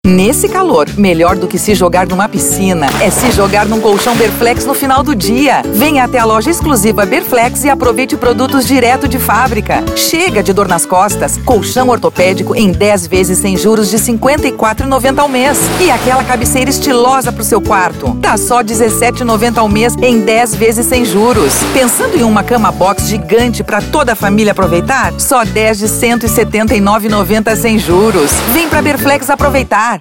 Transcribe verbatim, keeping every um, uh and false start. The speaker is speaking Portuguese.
Nesse calor, melhor do que se jogar numa piscina é se jogar num colchão Berflex no final do dia. Venha até a loja exclusiva Berflex e aproveite produtos direto de fábrica. Chega de dor nas costas, colchão ortopédico em dez vezes sem juros de cinquenta e quatro reais e noventa centavos ao mês. E aquela cabeceira estilosa pro seu quarto. Tá só dezessete reais e noventa centavos ao mês em dez vezes sem juros. Pensando em uma cama box gigante para toda a família aproveitar? Só dez de cento e setenta e nove reais e noventa centavos sem juros. Vem pra Berflex aproveitar.